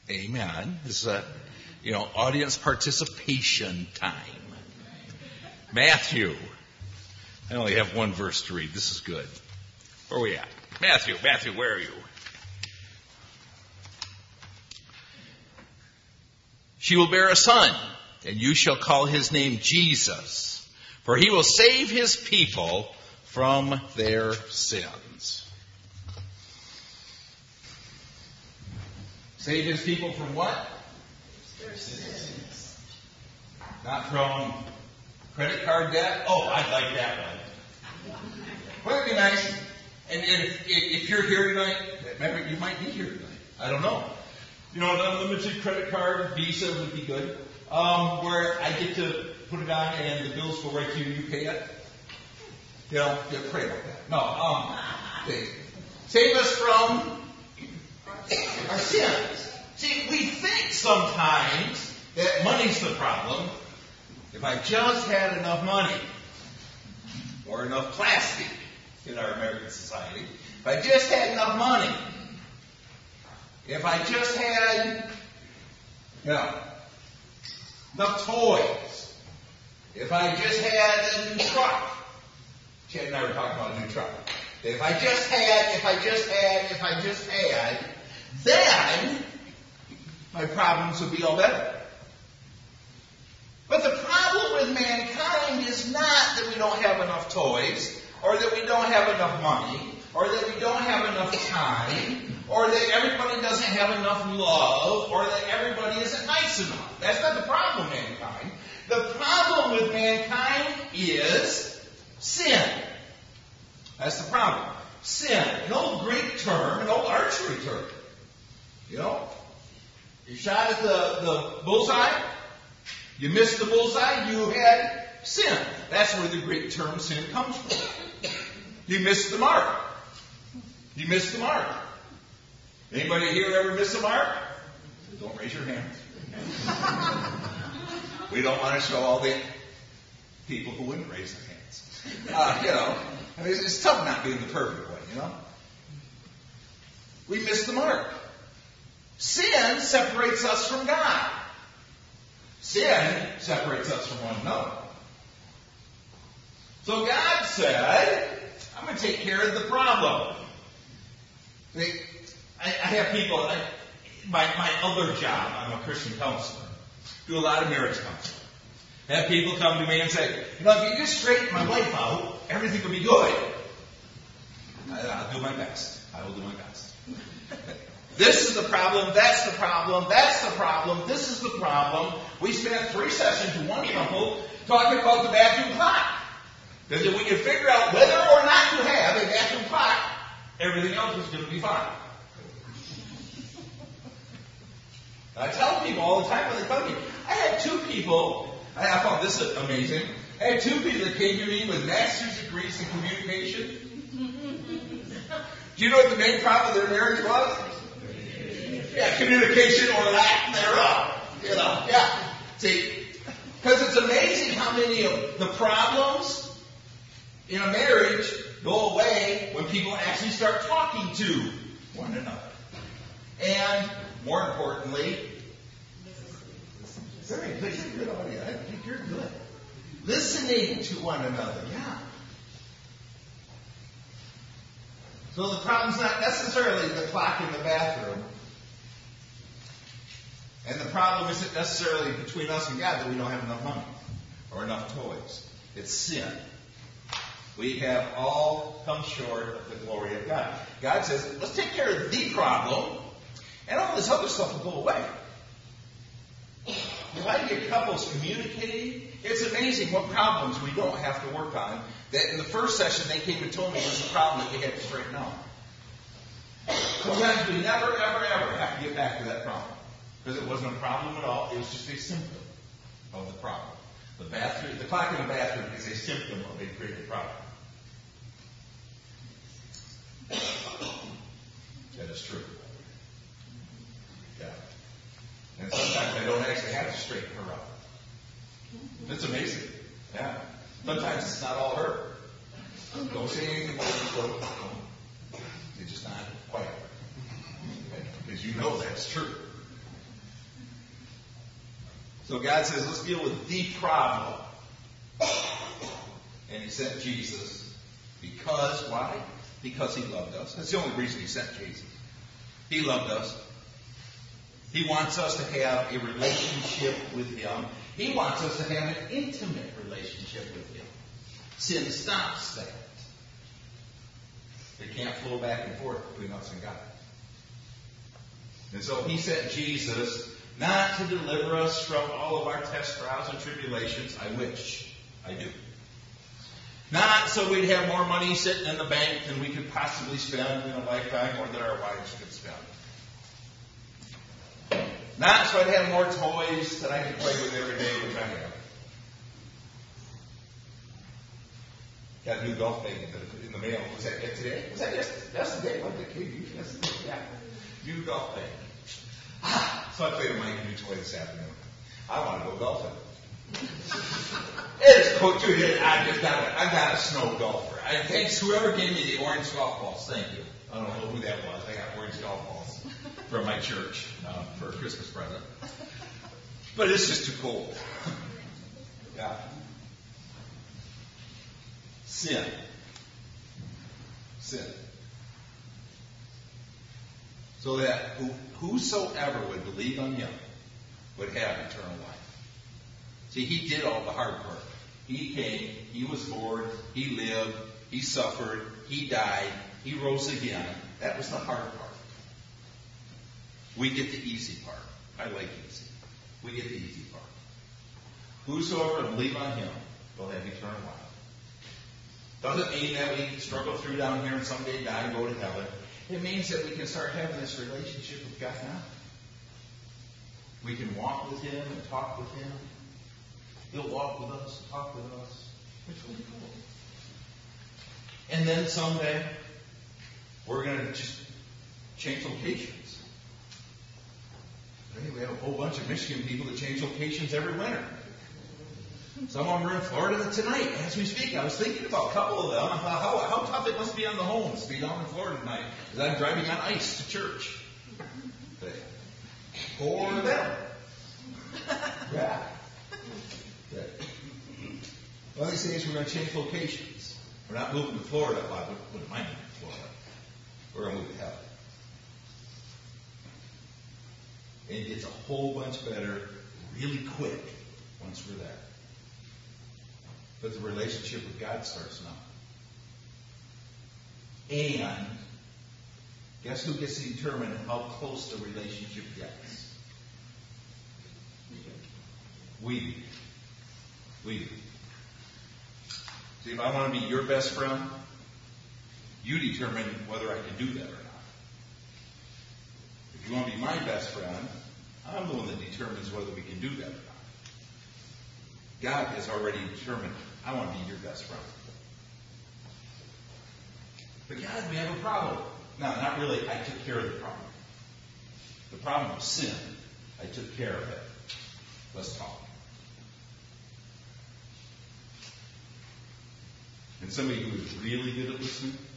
Amen. This is audience participation time. Matthew. I only have one verse to read. This is good. Where are we at? Matthew, where are you? She will bear a son, and you shall call his name Jesus, for he will save his people from their sins. Save his people from what? Their sins. Not from credit card debt? Oh, I'd like that one. Wouldn't it be nice? And if you're here tonight, remember, you might be here tonight. I don't know. An unlimited credit card, Visa would be good. Where I get to put it on and the bills go right to you and you pay it. Pray about that. No, save us from our sins. See, we think sometimes that money's the problem. If I just had enough money, or enough plastic in our American society, if I just had enough money, if I just had, enough toys, if I just had a new truck. Chad and I were talking about a new truck. If I just had, then my problems would be all better. But the problem with mankind is not that we don't have enough toys, or that we don't have enough money, or that we don't have enough time, or that everybody doesn't have enough love, or that everybody isn't nice enough. That's not the problem with mankind. The problem with mankind is sin. That's the problem. Sin. An old Greek term, an old archery term. You shot at the bullseye, you missed the bullseye, you had sin. That's where the Greek term sin comes from. You missed the mark. You missed the mark. Anybody here ever miss a mark? Don't raise your hand. We don't want to show all the people who wouldn't raise their hands. It's tough not being the perfect one, We miss the mark. Sin separates us from God. Sin separates us from one another. So God said, I'm going to take care of the problem. See, I have people, my other job, I'm a Christian counselor, do a lot of marriage counseling. I have people come to me and say, if you just straighten my wife out, everything will be good. I'll do my best. I will do my best. This is the problem, that's the problem, that's the problem, this is the problem. We spent 3 sessions with one couple talking about the bathroom clock. Because if we can figure out whether or not to have a bathroom clock, everything else is going to be fine. I tell people all the time when they come to me, I had 2 people, I found this amazing, I had 2 people that came to me with master's degrees in communication. Do you know what the main problem of their marriage was? Yeah, communication or lack thereof. See, because it's amazing how many of the problems in a marriage go away when people actually start talking to one another. And more importantly, very good. You're good audio. I think you're good. Listening to one another. Yeah. So the problem's not necessarily the clock in the bathroom. And the problem isn't necessarily between us and God that we don't have enough money or enough toys. It's sin. We have all come short of the glory of God. God says, let's take care of the problem, and all this other stuff will go away. If I get couples communicating, it's amazing what problems we don't have to work on. That in the first session they came and told me was the problem that we had to straighten out. Sometimes we never, ever, ever have to get back to that problem. Because it wasn't a problem at all. It was just a symptom of the problem. The clock in the bathroom is a symptom of a greater problem. That is true. Yeah. And sometimes I don't actually have to straighten her up. It's amazing. Yeah. Sometimes it's not all her. Don't say anything about it. It's just not quite. Because you know that's true. So God says, let's deal with the problem. And he sent Jesus because, why? Because he loved us. That's the only reason he sent Jesus. He loved us. He wants us to have a relationship with him. He wants us to have an intimate relationship with him. Sin stops that. It can't flow back and forth between us and God. And so he sent Jesus not to deliver us from all of our tests, trials, and tribulations. I wish. I do. Not so we'd have more money sitting in the bank than we could possibly spend in a lifetime or that our wives could spend. Not so I'd have more toys that I could play with every day, which I have. Got a new golf bag in the mail. Was that today? Was that yesterday? What did the kid yesterday? Yeah. New golf bag. So I played with my new toy this afternoon. I want to go golfing. It's cool too. I'm not a snow golfer. Thanks whoever gave me the orange golf balls. Thank you. I don't know who that was. I got orange golf balls from my church for a Christmas present. But it's just too cold. Yeah. Sin. So that whosoever would believe on him would have eternal life. See, he did all the hard work. He came, he was born, he lived, he suffered, he died, he rose again. That was the hard part. We get the easy part. I like easy. We get the easy part. Whosoever would believe on him will have eternal life. Doesn't mean that we struggle through down here and someday die and go to heaven. It means that we can start having this relationship with God now. We can walk with him and talk with him. He'll walk with us, talk with us. It's really cool. And then someday, we're going to just change locations. We have a whole bunch of Michigan people that change locations every winter. Some of them are in Florida tonight as we speak. I was thinking about a couple of them. I thought how tough it must be on the homes to be down in Florida tonight as I'm driving on ice to church. Poor them. Yeah. Well, he says we're going to change locations. We're not moving to Florida. Well, I wouldn't mind moving to Florida. We're going to move to heaven. And it gets a whole bunch better really quick once we're there. But the relationship with God starts now. And guess who gets to determine how close the relationship gets? We do. See, if I want to be your best friend, you determine whether I can do that or not. If you want to be my best friend, I'm the one that determines whether we can do that or not. God has already determined, I want to be your best friend. But God, we have a problem. No, not really. I took care of the problem. The problem of sin, I took care of it. Let's talk. And somebody who is really good at listening